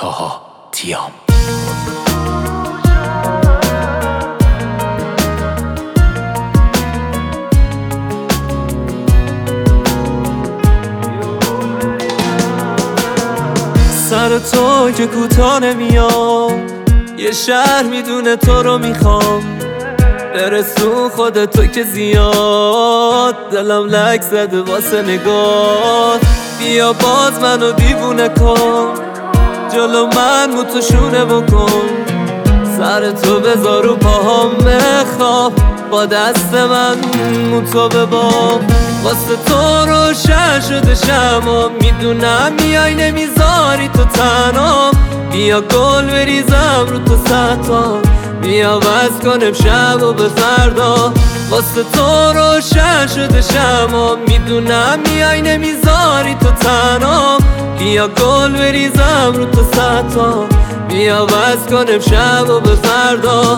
تاها تیام. سر تو که کوتاه نمیام، یه شهر میدونه تو رو میخوام، برسون خودتو که زیاد دلم لک زده واسه نگاه. بیا باز منو دیوونه کن، جلو من موتوشونه بکن، سر تو بذار رو پاهام بخواب، با دست من موتو بباب. واسه تو روشن شده شما، میدونم میای نمیذاری تو تنها. بیا گل بریزم رو تو سطح، بیا بس کنم شب و به فردا. واسه تو روشن شده شما، میدونم میای نمیذاری تو تنها. بیا گل بریزم رو تو سطح، بیا بس کنم شب و به فردا.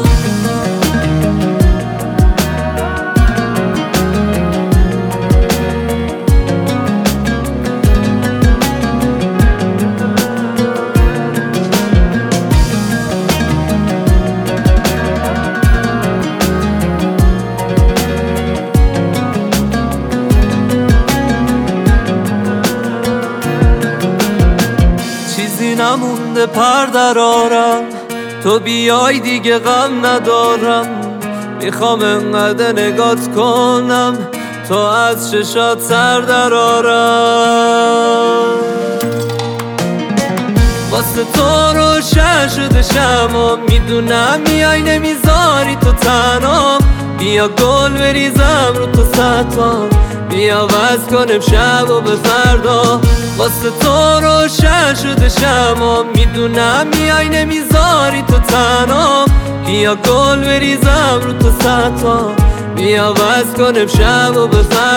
چیزی نمونده پر درارم، تو بیای دیگه غم ندارم. میخوام انقدر نگات کنم تو از چشات سر درارم. واسه تو روشن شده شما، میدونم میای نمیذاری تو تنها. بیا گل بریزم رو تو سطح، بیا وز کنم شب و به فردا. واسه تو روشن شده شما، میدونم میای نمیذاری تو تنها. بیا گل بریزم رو تو سطح، بیا وز کنم شب و به فردا.